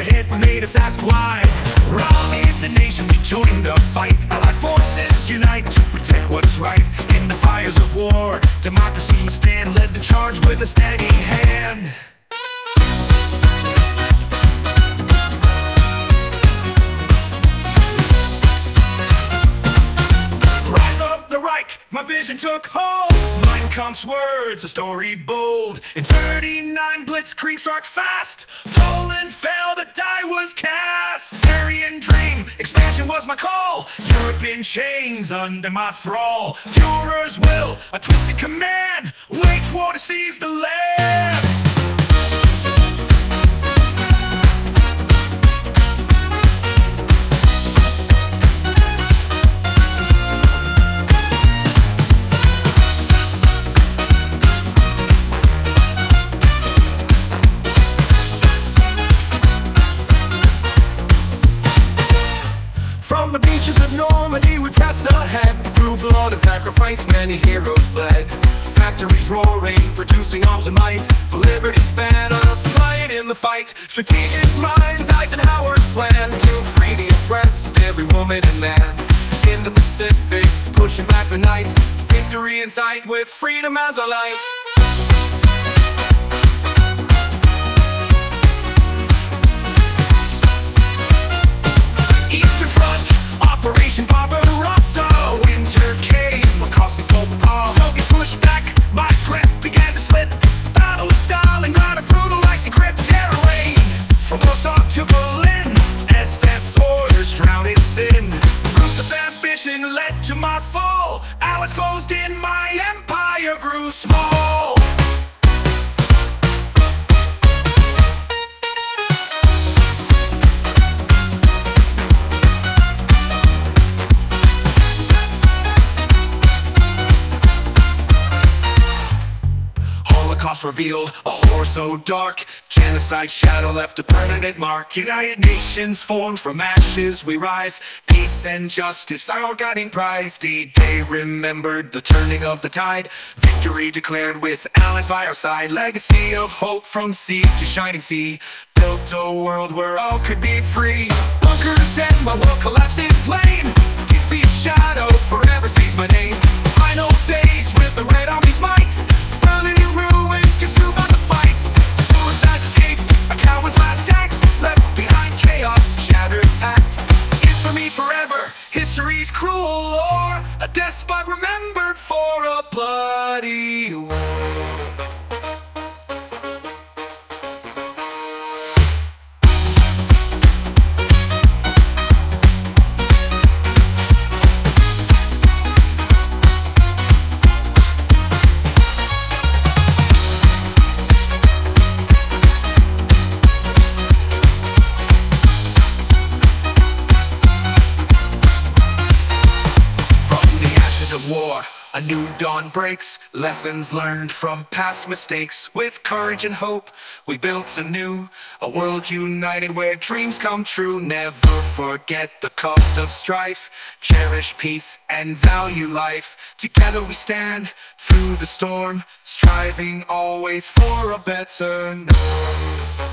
overhead made us ask why. Rallied the nation, we joined the fight. Allied forces unite to protect what's right. In the fires of war, democracy must stand. Led the charge with a steady hand. My vision took hold. Mein Kampf's words, a story bold. In 39 blitzkrieg struck fast. Poland fell, the die was cast. Aryan dream, expansion was my call. Europe in chains under my thrall. Führer's will, a twisted command. Wage war to seize the land. From the beaches of Normandy we pressed ahead. Through blood and sacrifice many heroes bled. Factories roaring, producing arms and might. Liberty's banner, flying in the fight. Strategic minds, Eisenhower's plan to free the oppressed, every woman and man. In the Pacific, pushing back the night. Victory in sight with freedom as our light. Eastern Front, Operation Barbarossa. Winter came, a costly faux pas. Soviets pushed back, my grip began to slip. Battle of Stalingrad, a brutal icy grip. Terror reigned from Warsaw to Berlin. SS orders drowned in sin. Ruthless ambition led to my fall. Allies closed in, my empire grew small. Holocaust revealed, a horror so dark. Genocide shadow left a permanent mark. United Nations formed, from ashes we rise. Peace and justice, our guiding prize. D-Day remembered, the turning of the tide. Victory declared with allies by our side. Legacy of hope from sea to shining sea. Built a world where all could be free. Bunkers and my world collapsed in flame. Defeat shadow forever speaks my name. Final days with the Red Army's might. Berlin in ruins, consumed by the fight. Suicide escape, a coward's last act. Left behind chaos, shattered act. Infamy forever, history's cruel lore. A despot remembered for a bloody war. War, a new dawn breaks. Lessons learned from past mistakes. With courage and hope, we built anew. A world united where dreams come true. Never forget the cost of strife. Cherish peace and value life. Together we stand through the storm, striving always for a better norm.